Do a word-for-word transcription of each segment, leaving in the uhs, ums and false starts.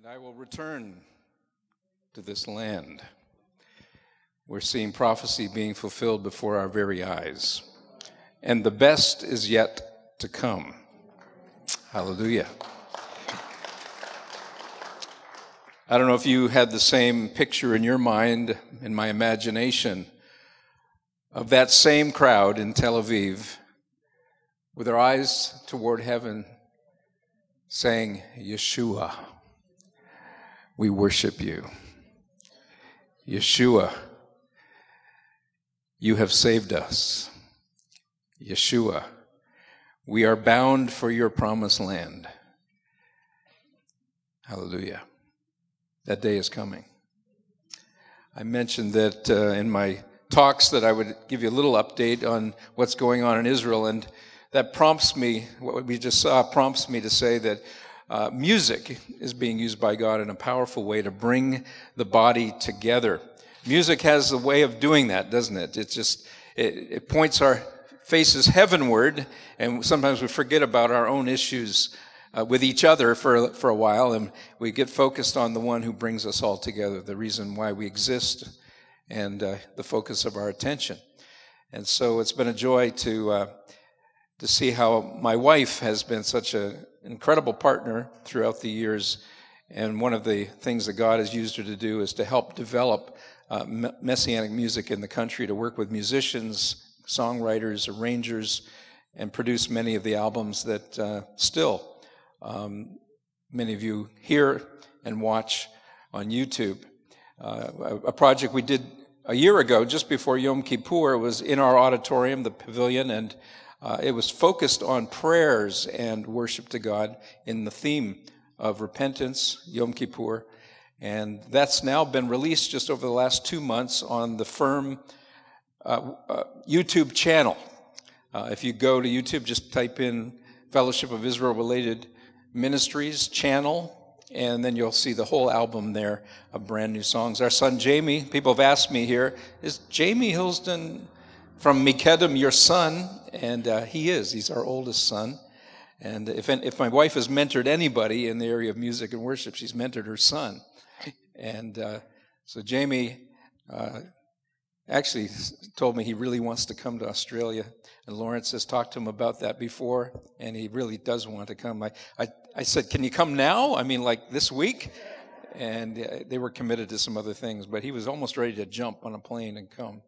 I will return to this land. We're seeing prophecy being fulfilled before our very eyes. And the best is yet to come. Hallelujah. I don't know if you had the same picture in your mind, in my imagination, of that same crowd in Tel Aviv with their eyes toward heaven saying, Yeshua, we worship you. Yeshua, you have saved us. Yeshua, we are bound for your promised land. Hallelujah. That day is coming. I mentioned that uh, in my talks that I would give you a little update on what's going on in Israel, and that prompts me, what we just saw prompts me to say that uh, music is being used by God in a powerful way to bring the body together. Music has a way of doing that, doesn't it? It just, it, it points our faces heavenward, and sometimes we forget about our own issues uh, with each other for, for a while, and we get focused on the one who brings us all together, the reason why we exist, and uh, the focus of our attention. And so it's been a joy to uh, to see how my wife has been such an incredible partner throughout the years. And one of the things that God has used her to do is to help develop uh, messianic music in the country, to work with musicians, songwriters, arrangers, and produce many of the albums that uh, still um, many of you hear and watch on YouTube. Uh, a, a project we did a year ago, just before Yom Kippur, was in our auditorium, the pavilion, and uh, it was focused on prayers and worship to God in the theme of repentance, Yom Kippur. And that's now been released just over the last two months on the Firm uh, uh, YouTube channel. Uh, if you go to YouTube, just type in Fellowship of Israel Related Ministries channel, and then you'll see the whole album there of brand new songs. Our son Jamie, people have asked me here, is Jamie Hylston from Mekedem your son? And uh, he is. He's our oldest son. And if if my wife has mentored anybody in the area of music and worship, she's mentored her son. And uh, so Jamie uh, actually told me he really wants to come to Australia. And Lawrence has talked to him about that before, and he really does want to come. I, I, I said, can you come now? I mean, like this week? And uh, they were committed to some other things, but he was almost ready to jump on a plane and come.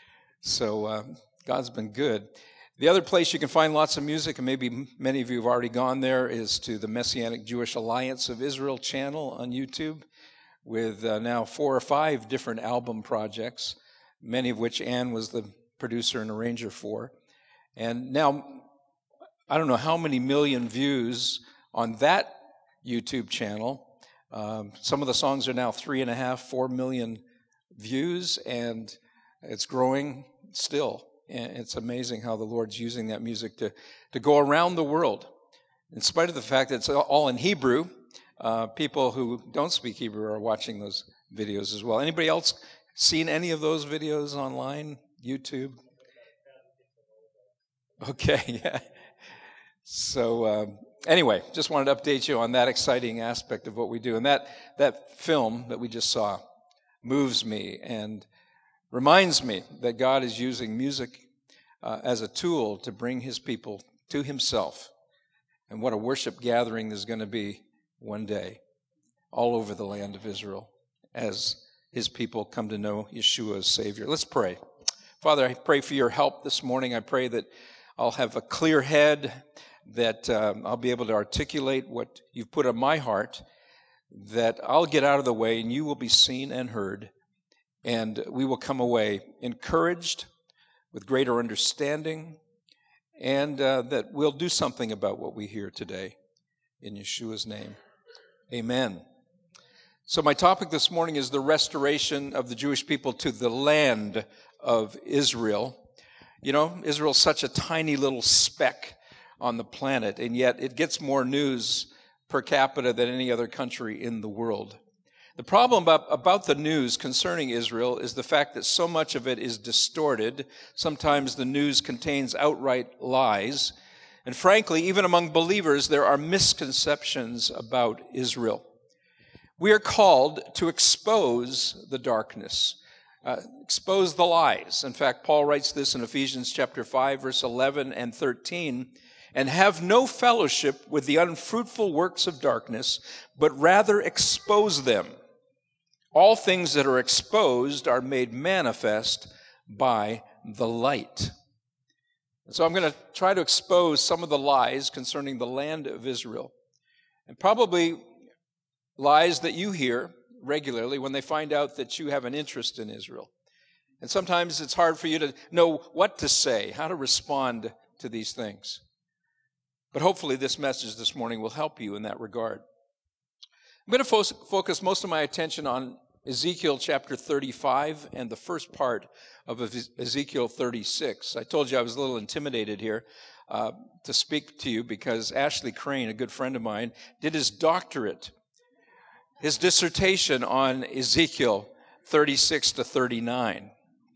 So uh, God's been good. The other place you can find lots of music, and maybe many of you have already gone there, is to the Messianic Jewish Alliance of Israel channel on YouTube, with uh, now four or five different album projects, many of which Ann was the producer and arranger for. And now, I don't know how many million views on that YouTube channel. Um, some of the songs are now three and a half, four million views, and it's growing still. And it's amazing how the Lord's using that music to, to go around the world. In spite of the fact that it's all in Hebrew, uh, people who don't speak Hebrew are watching those videos as well. Anybody else seen any of those videos online, YouTube? Okay, yeah. So um, anyway, just wanted to update you on that exciting aspect of what we do. And that, that film that we just saw moves me and reminds me that God is using music uh, as a tool to bring his people to himself. And what a worship gathering there's going to be one day all over the land of Israel as his people come to know Yeshua as Savior. Let's pray. Father, I pray for your help this morning. I pray that I'll have a clear head, that um, I'll be able to articulate what you've put on my heart, that I'll get out of the way and you will be seen and heard, and we will come away encouraged with greater understanding, and uh, that we'll do something about what we hear today. In Yeshua's name, amen. So my topic this morning is the restoration of the Jewish people to the land of Israel. You know, Israel's such a tiny little speck on the planet, and yet it gets more news per capita than any other country in the world. The problem about, about the news concerning Israel is the fact that so much of it is distorted. Sometimes the news contains outright lies. And frankly, even among believers, there are misconceptions about Israel. We are called to expose the darkness, uh, expose the lies. In fact, Paul writes this in Ephesians chapter five, verse eleven and thirteen, and have no fellowship with the unfruitful works of darkness, but rather expose them. All things that are exposed are made manifest by the light. So I'm going to try to expose some of the lies concerning the land of Israel, and probably lies that you hear regularly when they find out that you have an interest in Israel. And sometimes it's hard for you to know what to say, how to respond to these things. But hopefully this message this morning will help you in that regard. I'm going to fo- focus most of my attention on Ezekiel chapter thirty-five and the first part of Ezekiel thirty-six. I told you I was a little intimidated here uh, to speak to you because Ashley Crane, a good friend of mine, did his doctorate, his dissertation on Ezekiel thirty-six to thirty-nine.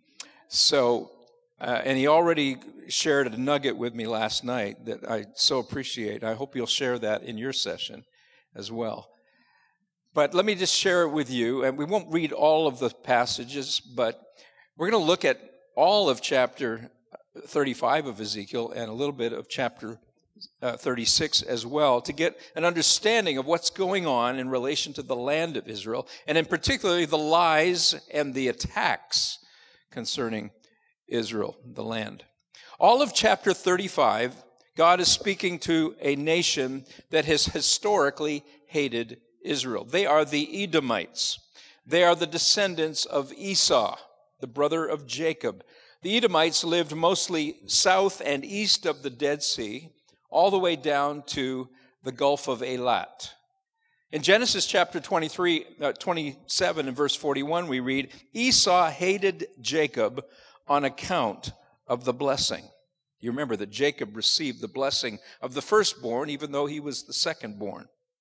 So, uh, and he already shared a nugget with me last night that I so appreciate. I hope you'll share that in your session as well. But let me just share it with you, and we won't read all of the passages, but we're going to look at all of chapter thirty-five of Ezekiel and a little bit of chapter uh, thirty-six as well to get an understanding of what's going on in relation to the land of Israel, and in particular the lies and the attacks concerning Israel, the land. All of chapter thirty-five, God is speaking to a nation that has historically hated Israel. They are the Edomites. They are the descendants of Esau, the brother of Jacob. The Edomites lived mostly south and east of the Dead Sea, all the way down to the Gulf of Eilat. In Genesis chapter twenty-three, uh, twenty-seven and verse forty-one, we read, Esau hated Jacob on account of the blessing. You remember that Jacob received the blessing of the firstborn, even though he was the secondborn.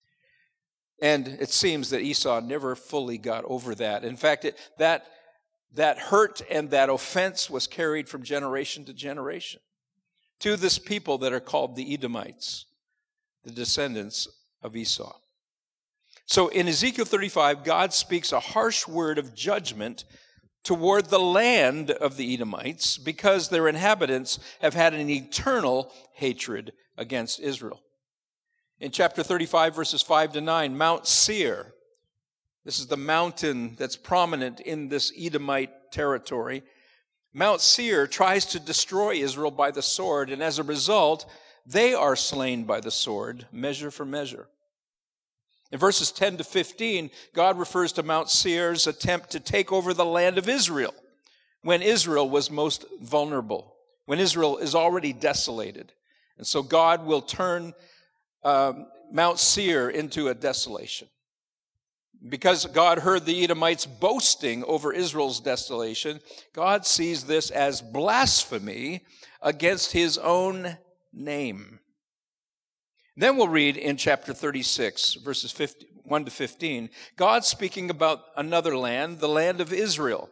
And it seems that Esau never fully got over that. In fact, it, that, that hurt and that offense was carried from generation to generation to this people that are called the Edomites, the descendants of Esau. So in Ezekiel thirty-five, God speaks a harsh word of judgment toward the land of the Edomites because their inhabitants have had an eternal hatred against Israel. In chapter thirty-five, verses five to nine, Mount Seir, this is the mountain that's prominent in this Edomite territory. Mount Seir tries to destroy Israel by the sword, and as a result, they are slain by the sword, measure for measure. In verses ten to fifteen, God refers to Mount Seir's attempt to take over the land of Israel when Israel was most vulnerable, when Israel is already desolated. And so God will turn um, Mount Seir into a desolation. Because God heard the Edomites boasting over Israel's desolation, God sees this as blasphemy against his own name. Then we'll read in chapter thirty-six, verses one to fifteen, God speaking about another land, the land of Israel.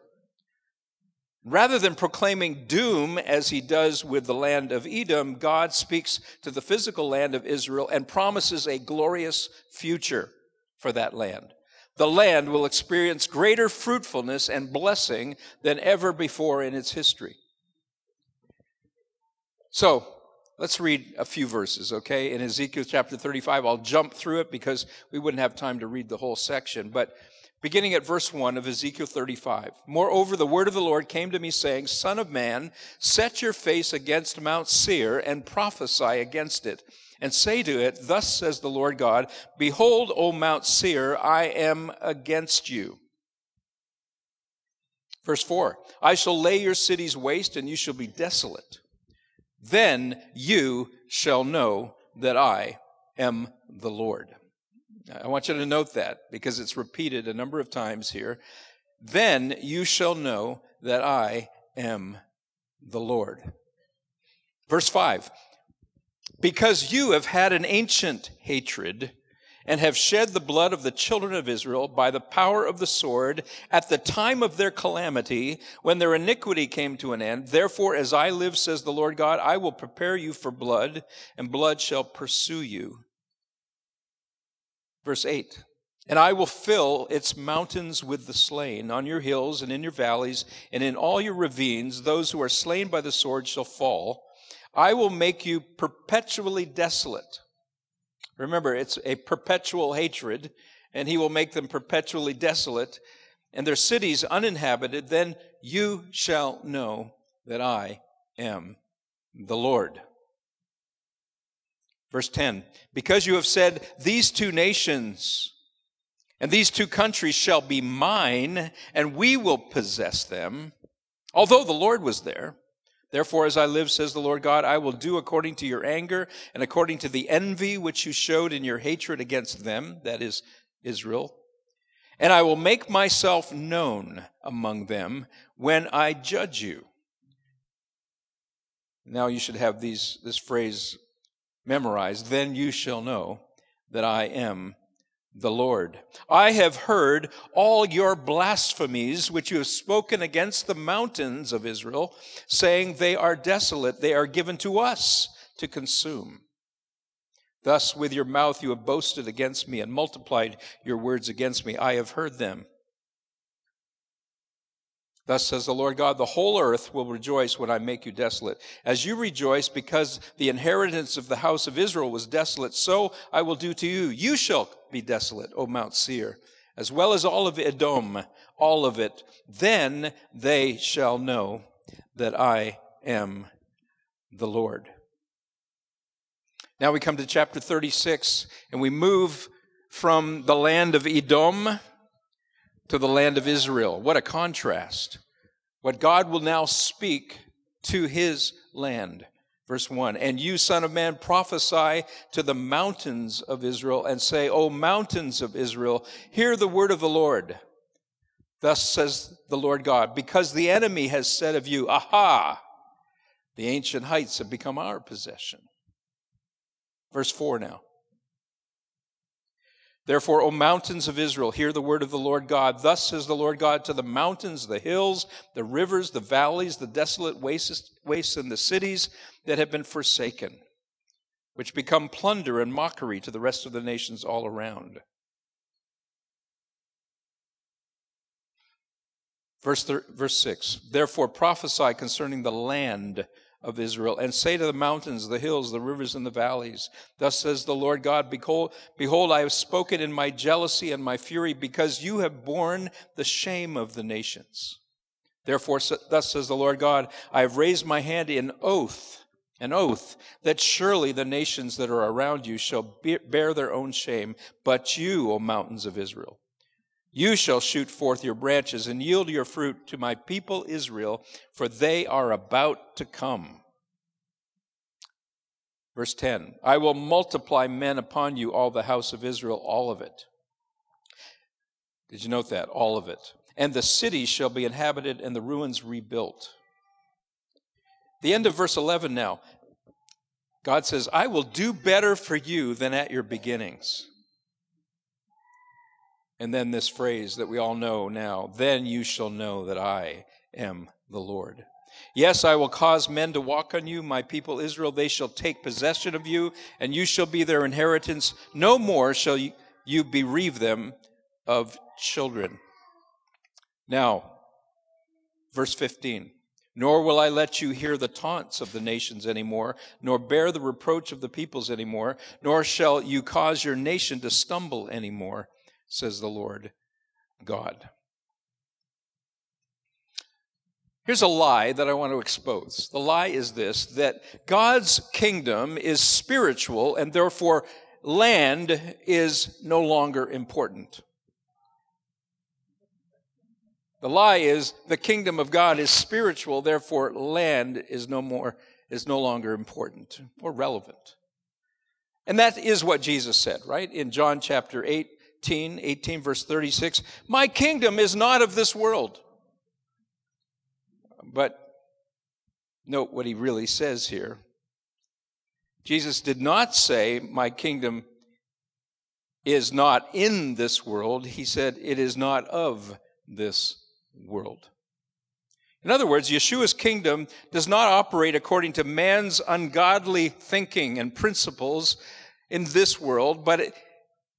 Rather than proclaiming doom as he does with the land of Edom, God speaks to the physical land of Israel and promises a glorious future for that land. The land will experience greater fruitfulness and blessing than ever before in its history. So, let's read a few verses, okay? In Ezekiel chapter thirty-five, I'll jump through it because we wouldn't have time to read the whole section. But beginning at verse one of Ezekiel thirty-five, Moreover, the word of the Lord came to me, saying, Son of man, set your face against Mount Seir and prophesy against it, and say to it, Thus says the Lord God, Behold, O Mount Seir, I am against you. Verse four, I shall lay your cities waste, and you shall be desolate. Then you shall know that I am the Lord. I want you to note that because it's repeated a number of times here. Then you shall know that I am the Lord. Verse five, because you have had an ancient hatred and have shed the blood of the children of Israel by the power of the sword at the time of their calamity, when their iniquity came to an end. Therefore, as I live, says the Lord God, I will prepare you for blood, and blood shall pursue you. Verse eight, And I will fill its mountains with the slain. On your hills and in your valleys and in all your ravines, those who are slain by the sword shall fall. I will make you perpetually desolate. Remember, it's a perpetual hatred, and he will make them perpetually desolate, and their cities uninhabited. Then you shall know that I am the Lord. Verse ten, because you have said, these two nations and these two countries shall be mine, and we will possess them, although the Lord was there. Therefore, as I live, says the Lord God, I will do according to your anger and according to the envy which you showed in your hatred against them, that is Israel. And I will make myself known among them when I judge you. Now you should have these this phrase memorized. Then you shall know that I am the Lord. I have heard all your blasphemies which you have spoken against the mountains of Israel, saying they are desolate, they are given to us to consume. Thus with your mouth you have boasted against me and multiplied your words against me. I have heard them. Thus says the Lord God, the whole earth will rejoice when I make you desolate. As you rejoice because the inheritance of the house of Israel was desolate, so I will do to you. You shall be desolate, O Mount Seir, as well as all of Edom, all of it. Then they shall know that I am the Lord. Now we come to chapter thirty-six, and we move from the land of Edom to the land of Israel. What a contrast. What God will now speak to his land. Verse one, and you, son of man, prophesy to the mountains of Israel and say, O mountains of Israel, hear the word of the Lord. Thus says the Lord God, because the enemy has said of you, aha, the ancient heights have become our possession. Verse four now. Therefore, O mountains of Israel, hear the word of the Lord God. Thus says the Lord God to the mountains, the hills, the rivers, the valleys, the desolate wastes, wastes and the cities that have been forsaken, which become plunder and mockery to the rest of the nations all around. Verse, thir- verse six, therefore prophesy concerning the land of Israel, and say to the mountains, the hills, the rivers, and the valleys, thus says the Lord God, behold, behold, I have spoken in my jealousy and my fury, because you have borne the shame of the nations. Therefore, thus says the Lord God, I have raised my hand in oath, an oath, that surely the nations that are around you shall bear their own shame, but you, O mountains of Israel, you shall shoot forth your branches and yield your fruit to my people Israel, for they are about to come. Verse ten, I will multiply men upon you, all the house of Israel, all of it. Did you note that? All of it. And the cities shall be inhabited and the ruins rebuilt. The end of verse eleven now. God says, I will do better for you than at your beginnings. And then this phrase that we all know now, then you shall know that I am the Lord. Yes, I will cause men to walk on you, my people Israel. They shall take possession of you, and you shall be their inheritance. No more shall you, you bereave them of children. Now, verse fifteen. Nor will I let you hear the taunts of the nations anymore, nor bear the reproach of the peoples anymore, nor shall you cause your nation to stumble anymore, says the Lord God. Here's a lie that I want to expose. The lie is this, that God's kingdom is spiritual and therefore land is no longer important. The lie is the kingdom of God is spiritual, therefore land is no more is no longer important or relevant. And that is what Jesus said, right? In John chapter eight, eighteen, eighteen verse thirty-six, my kingdom is not of this world. But note what he really says here. Jesus did not say, my kingdom is not in this world. He said, it is not of this world. In other words, Yeshua's kingdom does not operate according to man's ungodly thinking and principles in this world, but it,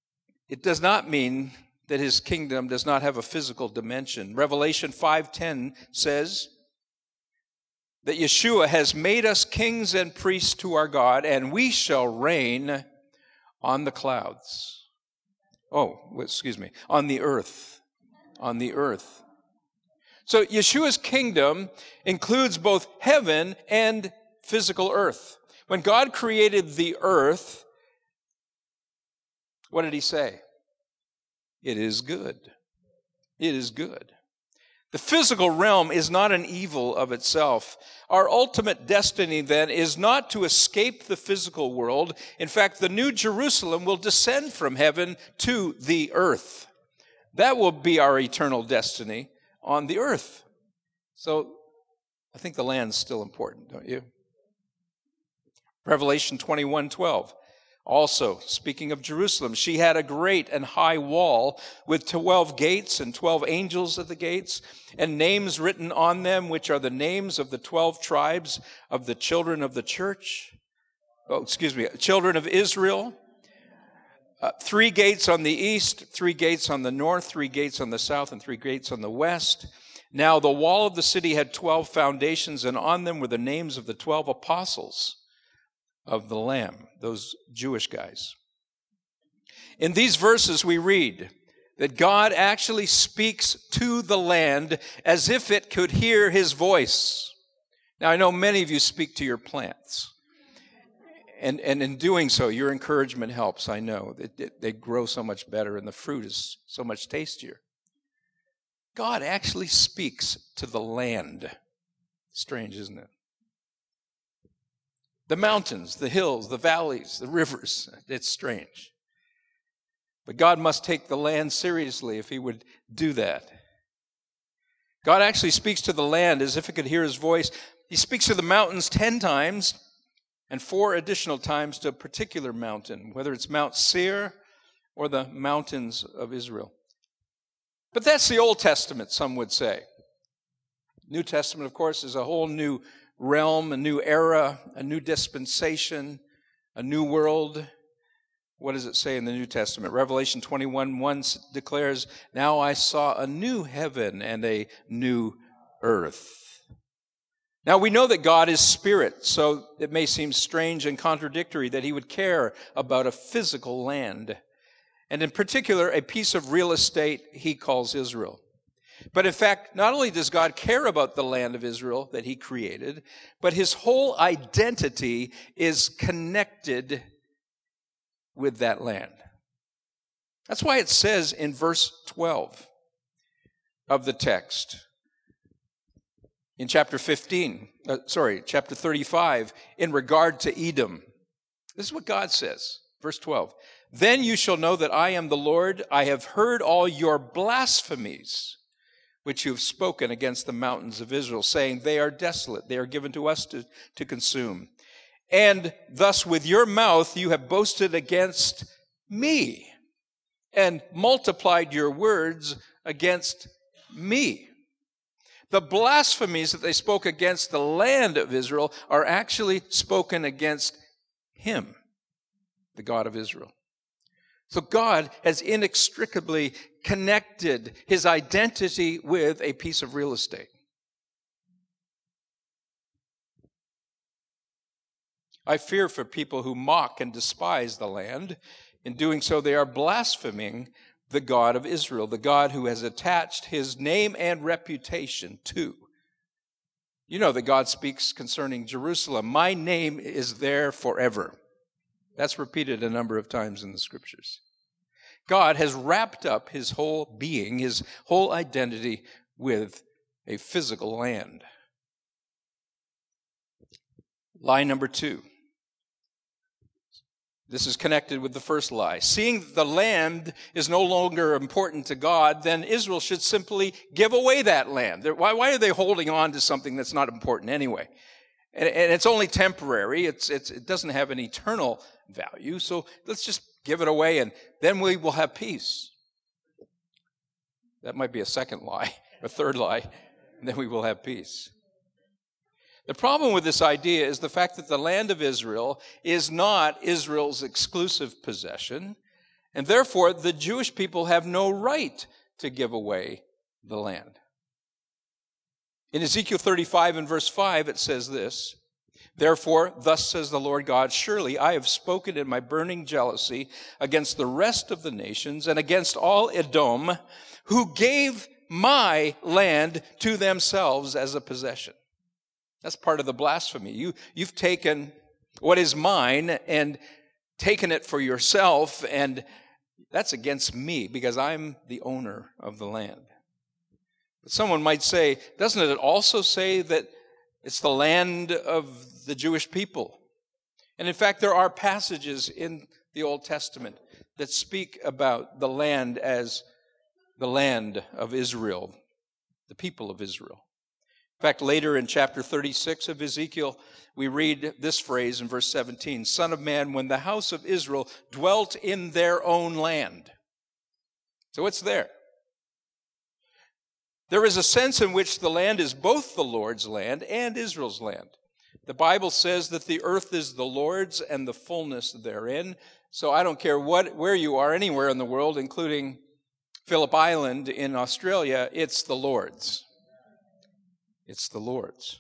it does not mean that his kingdom does not have a physical dimension. Revelation five ten says that Yeshua has made us kings and priests to our God, and we shall reign on the clouds. Oh, excuse me, on the earth. On the earth. So Yeshua's kingdom includes both heaven and physical earth. When God created the earth, what did he say? It is good. It is good. The physical realm is not an evil of itself. Our ultimate destiny, then, is not to escape the physical world. In fact, the New Jerusalem will descend from heaven to the earth. That will be our eternal destiny on the earth. So, I think the land's still important, don't you? Revelation twenty-one twelve. Also, speaking of Jerusalem, she had a great and high wall with twelve gates and twelve angels at the gates, and names written on them, which are the names of the twelve tribes of the children of the church. Oh, excuse me, children of Israel. Uh, three gates on the east, three gates on the north, three gates on the south, and three gates on the west. Now the wall of the city had twelve foundations, and on them were the names of the twelve apostles of the Lamb, those Jewish guys. In these verses we read that God actually speaks to the land as if it could hear his voice. Now I know many of you speak to your plants. And, and in doing so, your encouragement helps, I know. It, it, they grow so much better and the fruit is so much tastier. God actually speaks to the land. Strange, isn't it? The mountains, the hills, the valleys, the rivers. It's strange. But God must take the land seriously if he would do that. God actually speaks to the land as if it could hear his voice. He speaks to the mountains ten times and four additional times to a particular mountain, whether it's Mount Seir or the mountains of Israel. But that's the Old Testament, some would say. New Testament, of course, is a whole new realm, a new era, a new dispensation, a new world. What does it say in the New Testament? Revelation twenty-one one declares, "Now I saw a new heaven and a new earth." Now we know that God is spirit, so it may seem strange and contradictory that he would care about a physical land, and in particular, a piece of real estate he calls Israel. But in fact, not only does God care about the land of Israel that he created, but his whole identity is connected with that land. That's why it says in verse twelve of the text, in chapter fifteen, uh, sorry, chapter thirty-five, in regard to Edom. This is what God says, verse twelve. "Then you shall know that I am the Lord. I have heard all your blasphemies, which you have spoken against the mountains of Israel, saying, they are desolate, they are given to us to, to consume. And thus with your mouth you have boasted against me, and multiplied your words against me." The blasphemies that they spoke against the land of Israel are actually spoken against him, the God of Israel. So God has inextricably connected his identity with a piece of real estate. I fear for people who mock and despise the land. In doing so, they are blaspheming the God of Israel, the God who has attached his name and reputation to. You know that God speaks concerning Jerusalem. My name is there forever. That's repeated a number of times in the scriptures. God has wrapped up his whole being, his whole identity with a physical land. Lie number two. This is connected with the first lie. Seeing that the land is no longer important to God, then Israel should simply give away that land. Why, why are they holding on to something that's not important anyway? And, and it's only temporary. It's, it's, it doesn't have an eternal value. So let's just give it away and then we will have peace. That might be a second lie, a third lie, and then we will have peace. The problem with this idea is the fact that the land of Israel is not Israel's exclusive possession, And therefore, the Jewish people have no right to give away the land. In Ezekiel thirty-five and verse five, it says this, "Therefore, thus says the Lord God, surely I have spoken in my burning jealousy against the rest of the nations and against all Edom, who gave my land to themselves as a possession." That's part of the blasphemy. You, you've taken what is mine and taken it for yourself, and that's against me because I'm the owner of the land. But someone might say, doesn't it also say that it's the land of the Jewish people? And in fact, there are passages in the Old Testament that speak about the land as the land of Israel, the people of Israel. In fact, later in chapter thirty-six of Ezekiel, we read this phrase in verse seventeen, "Son of man, when the house of Israel dwelt in their own land." So it's there. There is a sense in which the land is both the Lord's land and Israel's land. The Bible says that the earth is the Lord's and the fullness therein. So I don't care what, where you are, anywhere in the world, including Phillip Island in Australia, it's the Lord's. It's the Lord's.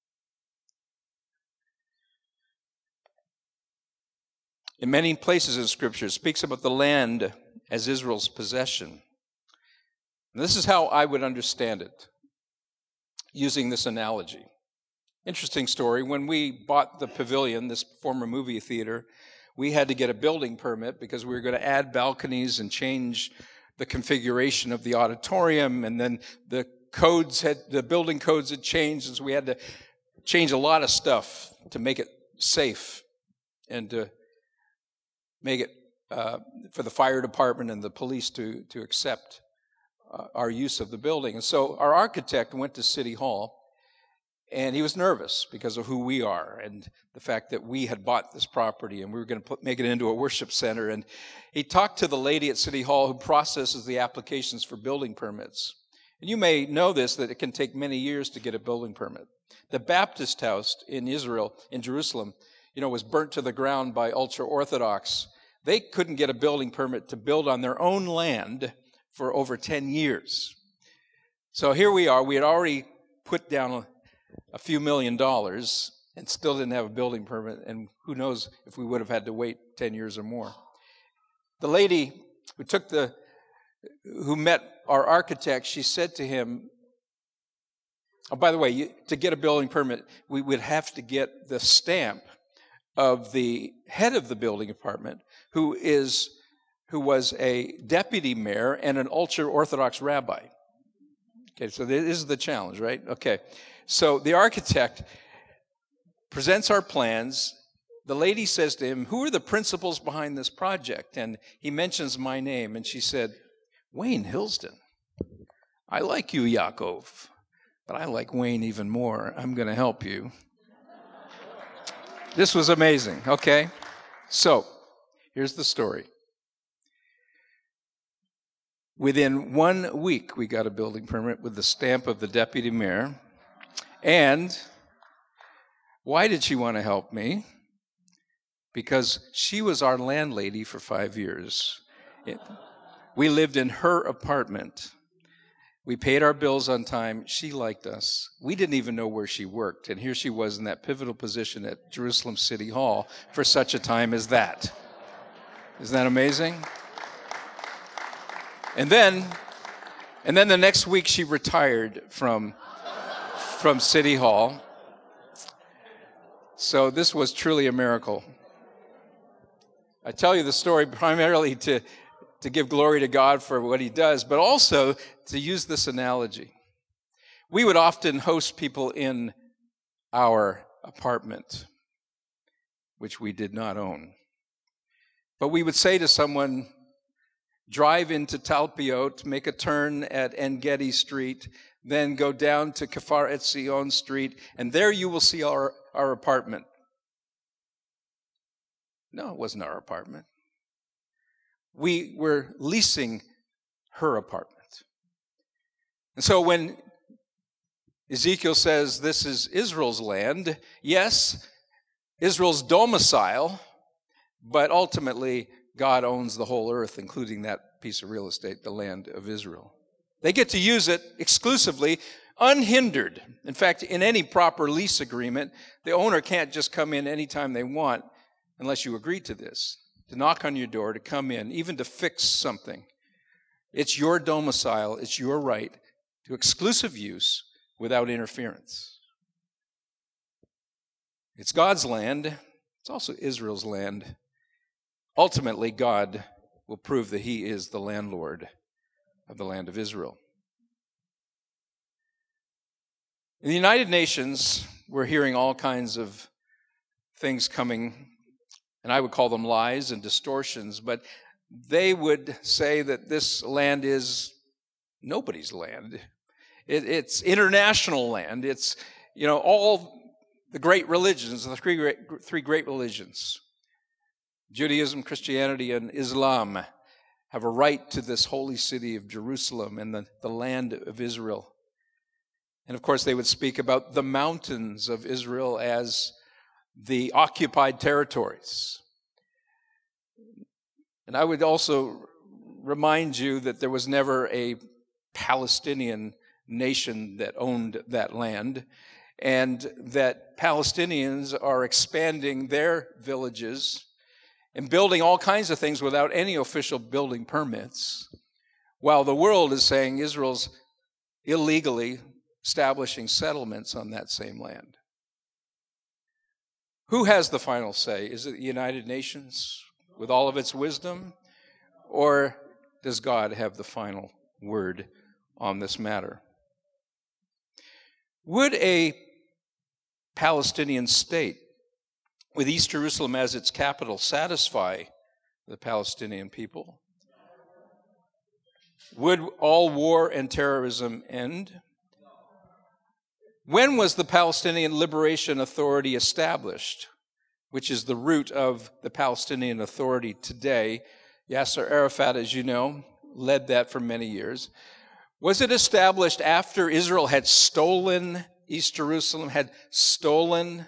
In many places in Scripture, it speaks about the land as Israel's possession. And this is how I would understand it, using this analogy. Interesting story. When we bought the Pavilion, this former movie theater, we had to get a building permit because we were going to add balconies and change the configuration of the auditorium, and then the codes had, the building codes had changed, and so we had to change a lot of stuff to make it safe and to make it uh, for the fire department and the police to, to accept uh, our use of the building. And so our architect went to City Hall, and he was nervous because of who we are and the fact that we had bought this property and we were going to put, make it into a worship center. And he talked to the lady at City Hall who processes the applications for building permits. And you may know this, that it can take many years to get a building permit. The Baptist house in Israel, in Jerusalem, you know, was burnt to the ground by ultra-Orthodox. They couldn't get a building permit to build on their own land for over ten years. So here we are. We had already put down a, a few million dollars and still didn't have a building permit, and who knows if we would have had to wait ten years or more. The lady who took the, who met our architect, she said to him, oh, by the way, you, to get a building permit, we would have to get the stamp of the head of the building department, who is who was a deputy mayor and an ultra-Orthodox rabbi. Okay, so this is the challenge, right? Okay, so the architect presents our plans. The lady says to him, "Who are the principals behind this project?" And he mentions my name, and she said, "Wayne Hilsden. I like you, Yaakov, but I like Wayne even more. I'm going to help you." This was amazing, okay? So, here's the story. Within one week, we got a building permit with the stamp of the deputy mayor. And why did she want to help me? Because she was our landlady for five years. It, we lived in her apartment. We paid our bills on time. She liked us. We didn't even know where she worked. And here she was in that pivotal position at Jerusalem City Hall for such a time as that. Isn't that amazing? And then, and then the next week she retired from, from City Hall. So this was truly a miracle. I tell you the story primarily to, to give glory to God for what he does, but also to use this analogy. We would often host people in our apartment, which we did not own. But we would say to someone, drive into Talpiot, make a turn at En-Gedi Street, then go down to Kfar Etzion Street, and there you will see our, our apartment. No, it wasn't our apartment. We were leasing her apartment. And so when Ezekiel says this is Israel's land, yes, Israel's domicile, but ultimately God owns the whole earth, including that piece of real estate, the land of Israel. They get to use it exclusively, unhindered. In fact, in any proper lease agreement, the owner can't just come in anytime they want unless you agree to this, to knock on your door, to come in, even to fix something. It's your domicile, it's your right to exclusive use without interference. It's God's land. It's also Israel's land. Ultimately, God will prove that he is the landlord of the land of Israel. In the United Nations, we're hearing all kinds of things coming, and I would call them lies and distortions, but they would say that this land is nobody's land. It, it's international land. It's, you know, all the great religions, the three great, three great religions, Judaism, Christianity, and Islam, have a right to this holy city of Jerusalem and the, the land of Israel. And of course, they would speak about the mountains of Israel as the occupied territories. And I would also remind you that there was never a Palestinian nation that owned that land, and that Palestinians are expanding their villages and building all kinds of things without any official building permits, while the world is saying Israel's illegally establishing settlements on that same land. Who has the final say? Is it the United Nations with all of its wisdom, or does God have the final word on this matter? Would a Palestinian state with East Jerusalem as its capital satisfy the Palestinian people? Would all war and terrorism end? When was the Palestinian Liberation Authority established, which is the root of the Palestinian Authority today? Yasser Arafat, as you know, led that for many years. Was it established after Israel had stolen East Jerusalem, had stolen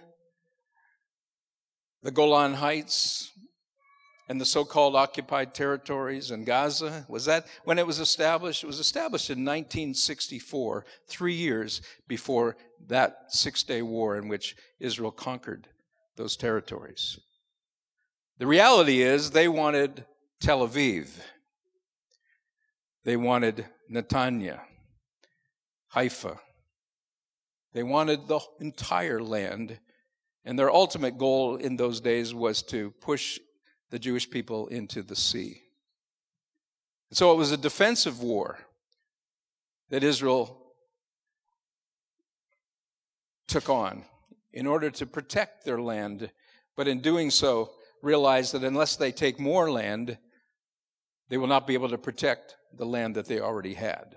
the Golan Heights and the so-called occupied territories in Gaza? Was that when it was established? It was established in nineteen sixty-four, three years before that six-day war in which Israel conquered those territories. The reality is they wanted Tel Aviv. They wanted Netanya, Haifa. They wanted the entire land. And their ultimate goal in those days was to push the Jewish people into the sea. And so it was a defensive war that Israel took on in order to protect their land, but in doing so realized that unless they take more land, they will not be able to protect the land that they already had.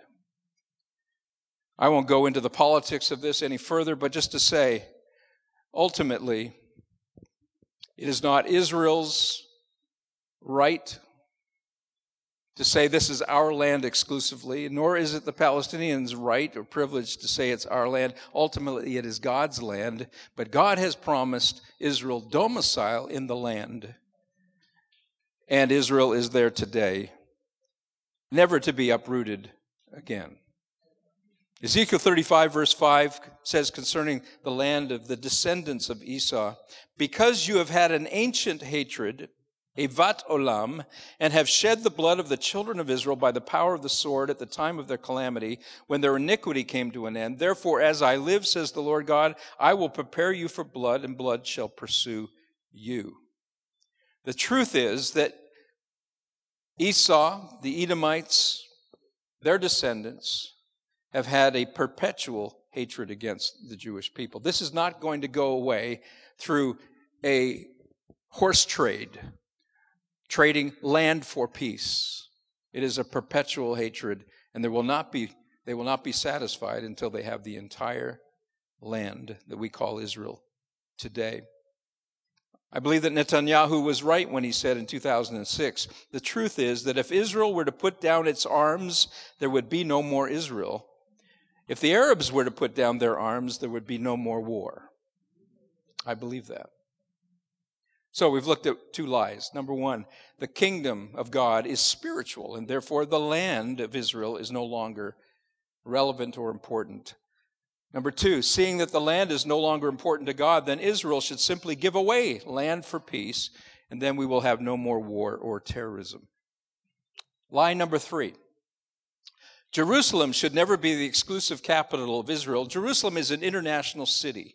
I won't go into the politics of this any further, but just to say, ultimately, it is not Israel's right to say this is our land exclusively, nor is it the Palestinians' right or privilege to say it's our land. Ultimately, it is God's land, but God has promised Israel domicile in the land, and Israel is there today, never to be uprooted again. Ezekiel thirty-five, verse five says concerning the land of the descendants of Esau, because you have had an ancient hatred, Evat Olam, and have shed the blood of the children of Israel by the power of the sword at the time of their calamity, when their iniquity came to an end. Therefore, as I live, says the Lord God, I will prepare you for blood, and blood shall pursue you. The truth is that Esau, the Edomites, their descendants, have had a perpetual hatred against the Jewish people. This is not going to go away through a horse trade, trading land for peace. It is a perpetual hatred, and there will not be, they will not be satisfied until they have the entire land that we call Israel today. I believe that Netanyahu was right when he said in two thousand six, the truth is that if Israel were to put down its arms, there would be no more Israel. If the Arabs were to put down their arms, there would be no more war. I believe that. So we've looked at two lies. Number one, the kingdom of God is spiritual, and therefore the land of Israel is no longer relevant or important. Number two, seeing that the land is no longer important to God, then Israel should simply give away land for peace, and then we will have no more war or terrorism. Lie number three, Jerusalem should never be the exclusive capital of Israel. Jerusalem is an international city.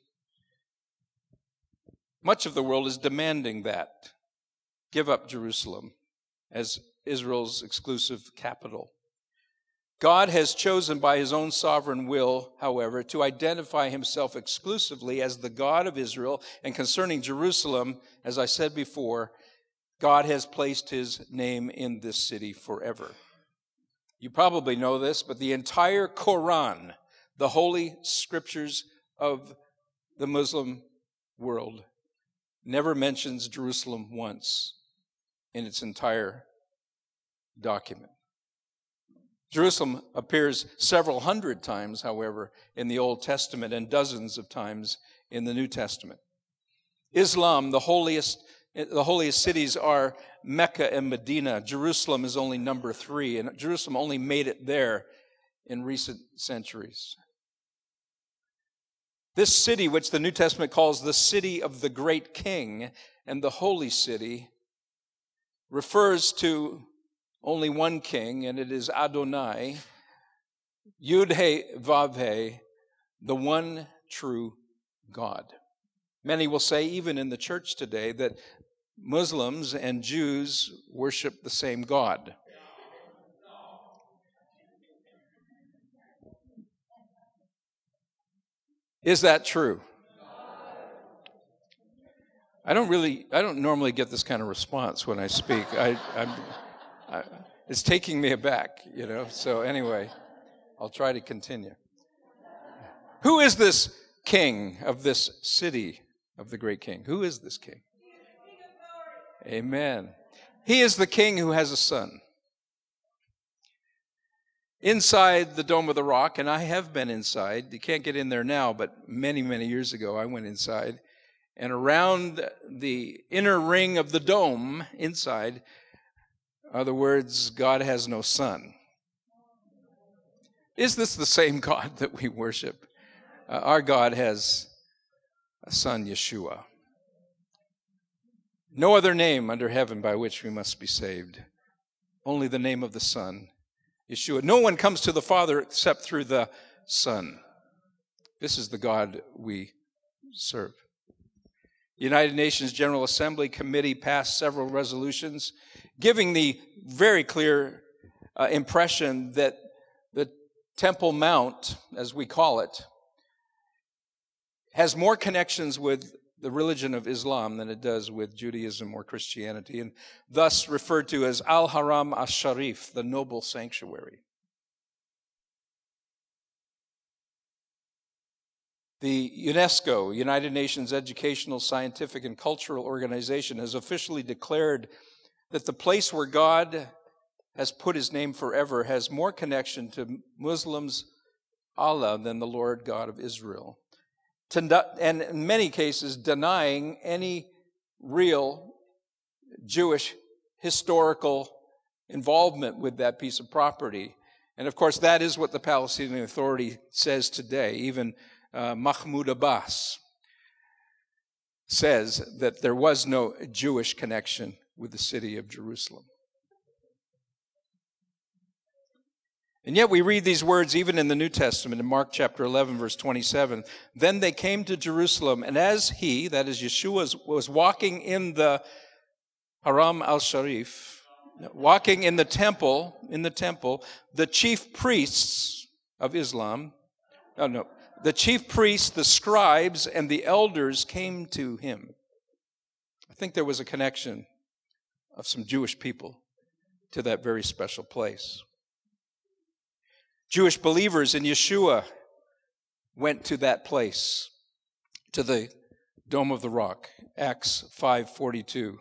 Much of the world is demanding that. Give up Jerusalem as Israel's exclusive capital. God has chosen by his own sovereign will, however, to identify himself exclusively as the God of Israel. And concerning Jerusalem, as I said before, God has placed his name in this city forever. You probably know this, but the entire Quran, the holy scriptures of the Muslim world, never mentions Jerusalem once in its entire document. Jerusalem appears several hundred times, however, in the Old Testament and dozens of times in the New Testament. Islam, the holiest, the holiest cities are Mecca and Medina. Jerusalem is only number three, and Jerusalem only made it there in recent centuries. This city, which the New Testament calls the city of the great king and the holy city, refers to only one king, and it is Adonai, Yud-He Vav-He, the one true God. Many will say, even in the church today, that Muslims and Jews worship the same God. Is that true? I don't really, I don't normally get this kind of response when I speak. I, I'm, I, it's taking me aback, you know. So anyway, I'll try to continue. Who is this king of this city of the great king? Who is this king? Amen. He is the king who has a son. Inside the Dome of the Rock, and I have been inside. You can't get in there now, but many, many years ago I went inside. And around the inner ring of the dome inside are the words, God has no son. Is this the same God that we worship? Uh, our God has a son, Yeshua. No other name under heaven by which we must be saved. Only the name of the Son, Yeshua. No one comes to the Father except through the Son. This is the God we serve. The United Nations General Assembly Committee passed several resolutions giving the very clear uh, impression that the Temple Mount, as we call it, has more connections with the religion of Islam than it does with Judaism or Christianity, and thus referred to as Al-Haram Ash-Sharif, the noble sanctuary. The UNESCO, United Nations Educational, Scientific, and Cultural Organization, has officially declared that the place where God has put his name forever has more connection to Muslims' Allah than the Lord God of Israel. And in many cases, denying any real Jewish historical involvement with that piece of property. And of course, that is what the Palestinian Authority says today. Even uh, Mahmoud Abbas says that there was no Jewish connection with the city of Jerusalem. And yet we read these words even in the New Testament, in Mark chapter eleven, verse twenty-seven. Then they came to Jerusalem, and as he, that is Yeshua, was walking in the Haram al-Sharif, walking in the temple, in the temple, the chief priests of Islam, oh no, the chief priests, the scribes, and the elders came to him. I think there was a connection of some Jewish people to that very special place. Jewish believers in Yeshua went to that place, to the Dome of the Rock, Acts five forty-two.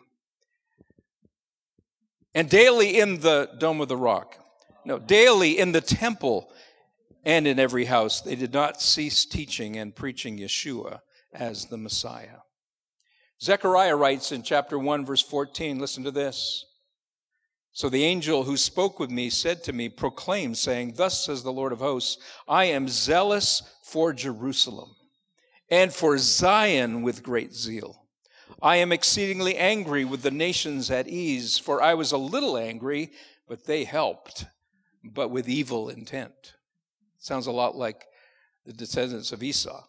And daily in the Dome of the Rock, no, daily in the temple and in every house, they did not cease teaching and preaching Yeshua as the Messiah. Zechariah writes in chapter one, verse fourteen, listen to this. So the angel who spoke with me said to me, proclaim, saying, thus says the Lord of hosts, I am zealous for Jerusalem and for Zion with great zeal. I am exceedingly angry with the nations at ease, for I was a little angry, but they helped, but with evil intent. Sounds a lot like the descendants of Esau.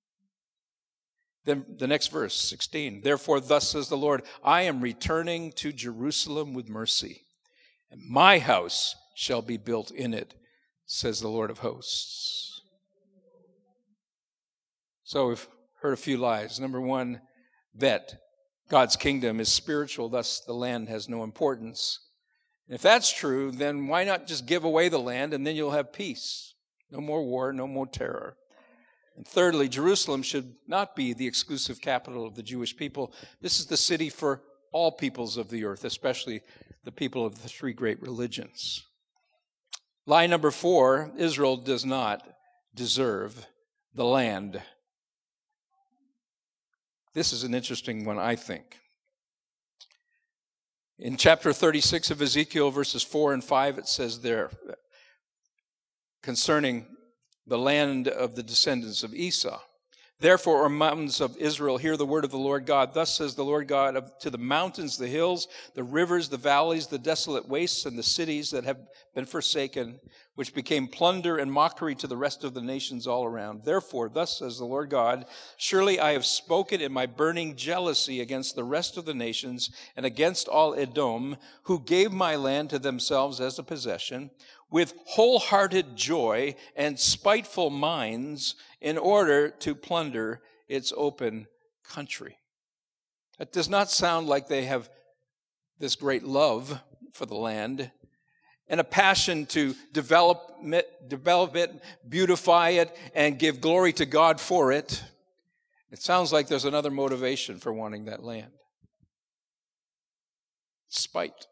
Then the next verse, sixteen. Therefore, thus says the Lord, I am returning to Jerusalem with mercy, and my house shall be built in it, says the Lord of hosts. So we've heard a few lies. Number one, that God's kingdom is spiritual, thus the land has no importance. And if that's true, then why not just give away the land and then you'll have peace? No more war, no more terror. And thirdly, Jerusalem should not be the exclusive capital of the Jewish people. This is the city for all peoples of the earth, especially the people of the three great religions. Lie number four, Israel does not deserve the land. This is an interesting one, I think. In chapter thirty-six of Ezekiel, verses four and five, it says there, concerning the land of the descendants of Esau. Therefore, O mountains of Israel, hear the word of the Lord God. Thus says the Lord God of, to the mountains, the hills, the rivers, the valleys, the desolate wastes, and the cities that have been forsaken, which became plunder and mockery to the rest of the nations all around. Therefore, thus says the Lord God, surely I have spoken in my burning jealousy against the rest of the nations and against all Edom, who gave my land to themselves as a possession, with wholehearted joy and spiteful minds, in order to plunder its open country. It does not sound like they have this great love for the land and a passion to develop it, develop it, beautify it, and give glory to God for it. It sounds like there's another motivation for wanting that land. Spite.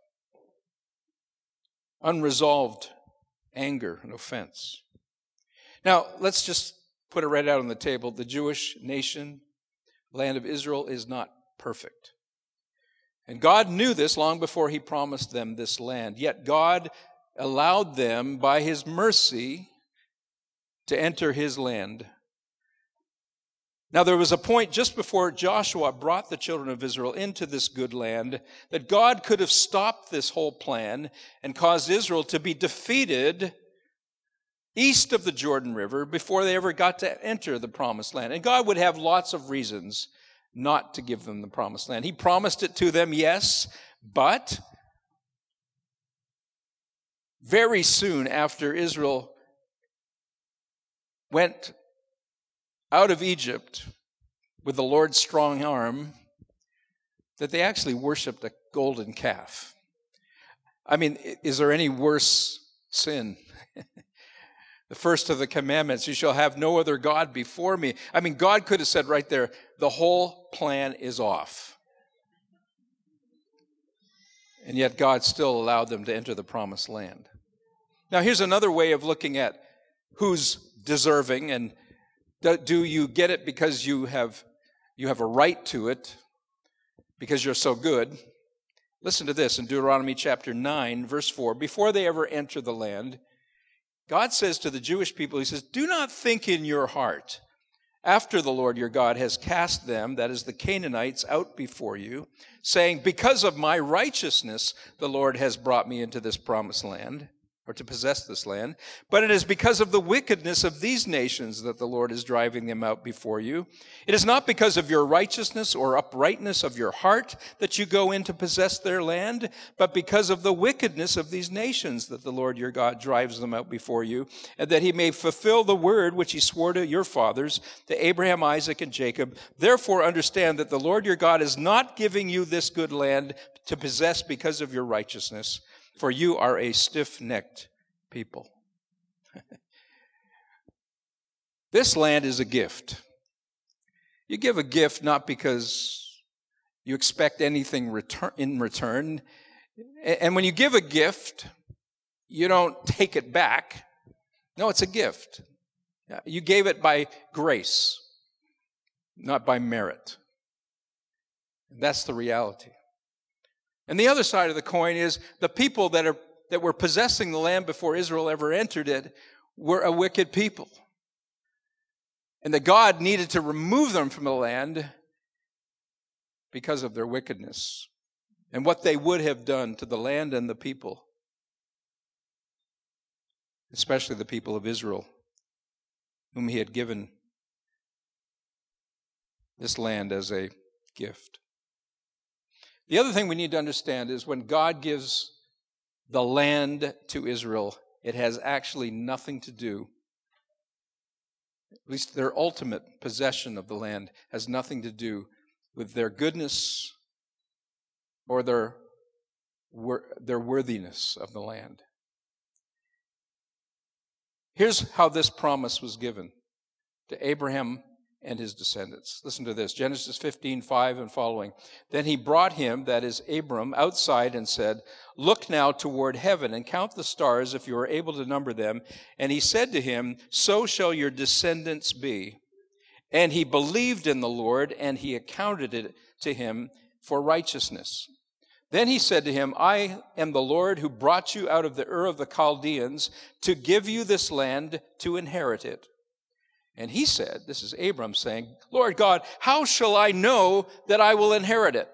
Unresolved anger and offense. Now, let's just put it right out on the table. The Jewish nation, land of Israel, is not perfect. And God knew this long before he promised them this land. Yet God allowed them, by his mercy, to enter his land. Now, there was a point just before Joshua brought the children of Israel into this good land that God could have stopped this whole plan and caused Israel to be defeated east of the Jordan River before they ever got to enter the promised land. And God would have lots of reasons not to give them the promised land. He promised it to them, yes, but very soon after Israel went out of Egypt with the Lord's strong arm, that they actually worshiped a golden calf. I mean, is there any worse sin? The first of the commandments, you shall have no other God before me. I mean, God could have said right there, the whole plan is off. And yet God still allowed them to enter the promised land. Now, here's another way of looking at who's deserving, and do you get it because you have you have a right to it, because you're so good? Listen to this in Deuteronomy chapter nine, verse four. Before they ever enter the land, God says to the Jewish people, he says, do not think in your heart, after the Lord your God has cast them, that is the Canaanites, out before you, saying, because of my righteousness, the Lord has brought me into this promised land, or to possess this land. But it is because of the wickedness of these nations that the Lord is driving them out before you. It is not because of your righteousness or uprightness of your heart that you go in to possess their land, but because of the wickedness of these nations that the Lord your God drives them out before you, and that he may fulfill the word which he swore to your fathers, to Abraham, Isaac, and Jacob. Therefore understand that the Lord your God is not giving you this good land to possess because of your righteousness, for you are a stiff-necked people. This land is a gift. You give a gift not because you expect anything return, in return. And when you give a gift, you don't take it back. No, it's a gift. You gave it by grace, not by merit. That's the reality. And the other side of the coin is the people that are that were possessing the land before Israel ever entered it were a wicked people. And that God needed to remove them from the land because of their wickedness and what they would have done to the land and the people, especially the people of Israel, whom he had given this land as a gift. The other thing we need to understand is when God gives the land to Israel, it has actually nothing to do, at least their ultimate possession of the land has nothing to do with their goodness or their, their worthiness of the land. Here's how this promise was given to Abraham and his descendants. Listen to this, Genesis fifteen, five and following. Then he brought him, that is Abram, outside and said, "Look now toward heaven and count the stars if you are able to number them." And he said to him, "So shall your descendants be." And he believed in the Lord, and he accounted it to him for righteousness. Then he said to him, "I am the Lord who brought you out of the Ur of the Chaldeans to give you this land to inherit it." And he said, this is Abram saying, "Lord God, how shall I know that I will inherit it?"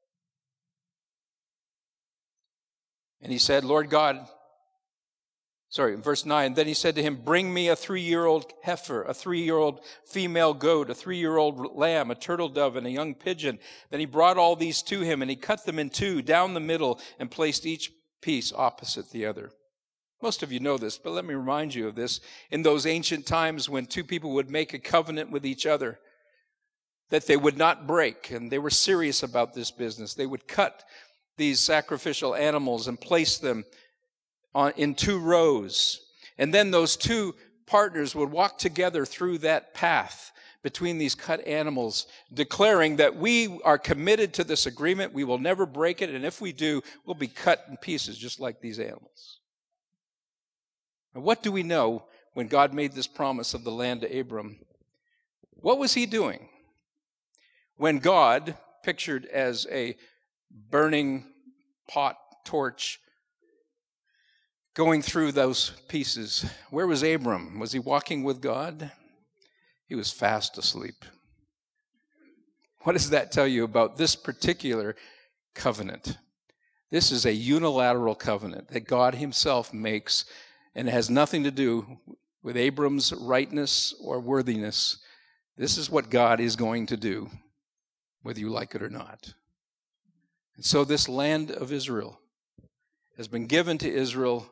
And he said, Lord God, sorry, verse nine, then he said to him, "Bring me a three-year-old heifer, a three-year-old female goat, a three-year-old lamb, a turtle dove, and a young pigeon." Then he brought all these to him, and he cut them in two down the middle and placed each piece opposite the other. Most of you know this, but let me remind you of this. In those ancient times when two people would make a covenant with each other that they would not break, and they were serious about this business, they would cut these sacrificial animals and place them on, in two rows. And then those two partners would walk together through that path between these cut animals, declaring that we are committed to this agreement, we will never break it, and if we do, we'll be cut in pieces just like these animals. Now, what do we know when God made this promise of the land to Abram? What was he doing? When God, pictured as a burning pot torch, going through those pieces, where was Abram? Was he walking with God? He was fast asleep. What does that tell you about this particular covenant? This is a unilateral covenant that God himself makes, and it has nothing to do with Abram's rightness or worthiness. This is what God is going to do, whether you like it or not. And so this land of Israel has been given to Israel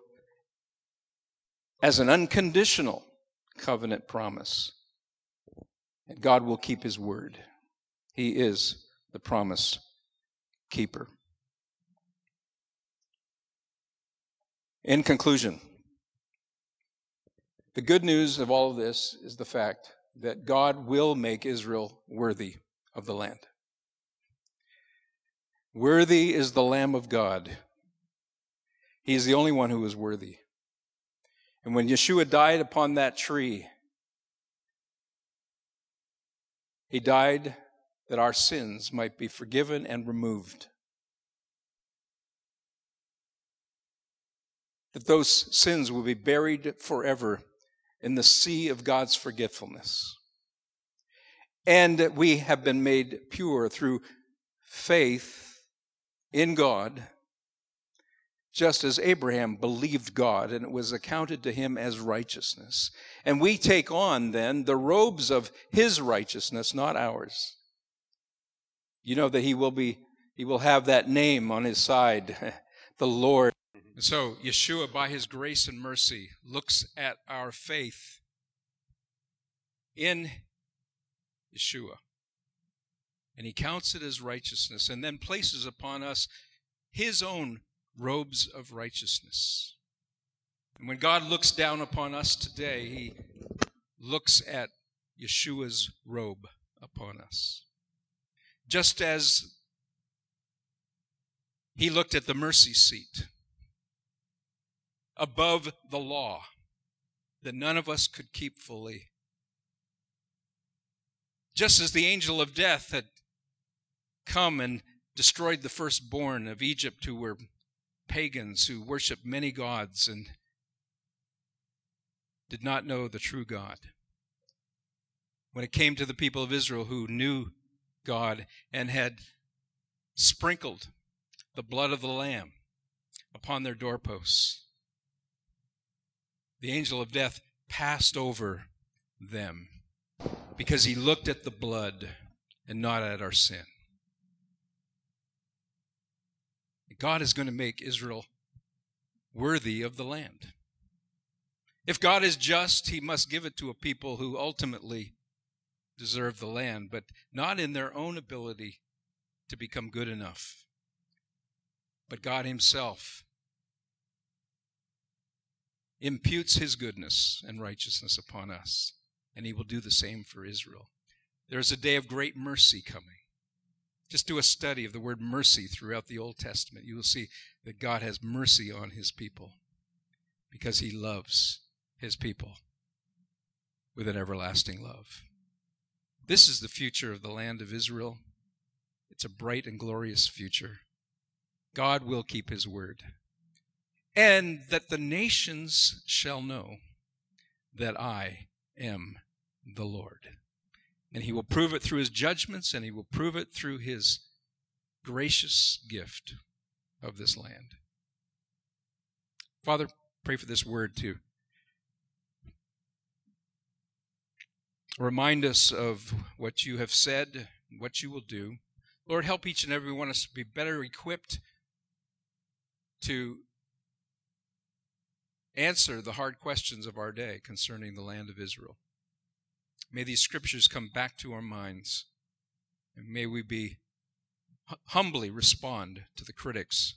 as an unconditional covenant promise. And God will keep his word. He is the promise keeper. In conclusion, the good news of all of this is the fact that God will make Israel worthy of the land. Worthy is the Lamb of God. He is the only one who is worthy. And when Yeshua died upon that tree, he died that our sins might be forgiven and removed. That those sins will be buried forever in the sea of God's forgetfulness. And that we have been made pure through faith in God, just as Abraham believed God and it was accounted to him as righteousness. And we take on then the robes of his righteousness, not ours. You know that he will be, he will have that name on his side, the Lord. And so Yeshua, by his grace and mercy, looks at our faith in Yeshua, and he counts it as righteousness, and then places upon us his own robes of righteousness. And when God looks down upon us today, he looks at Yeshua's robe upon us. Just as he looked at the mercy seat above the law that none of us could keep fully. Just as the angel of death had come and destroyed the firstborn of Egypt, who were pagans, who worshiped many gods and did not know the true God. When it came to the people of Israel who knew God and had sprinkled the blood of the Lamb upon their doorposts, the angel of death passed over them because he looked at the blood and not at our sin. God is going to make Israel worthy of the land. If God is just, he must give it to a people who ultimately deserve the land, but not in their own ability to become good enough. But God himself imputes his goodness and righteousness upon us, and he will do the same for Israel. There is a day of great mercy coming. Just do a study of the word mercy throughout the Old Testament. You will see that God has mercy on his people because he loves his people with an everlasting love. This is the future of the land of Israel. It's a bright and glorious future. God will keep his word. And that the nations shall know that I am the Lord. And he will prove it through his judgments, and he will prove it through his gracious gift of this land. Father, pray for this word to remind us of what you have said, what you will do. Lord, help each and every one of us to be better equipped to answer the hard questions of our day concerning the land of Israel. May these scriptures come back to our minds, and may we be humbly respond to the critics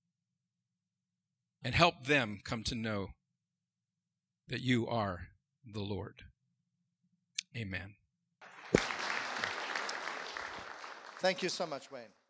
and help them come to know that you are the Lord. Amen. Thank you so much, Wayne.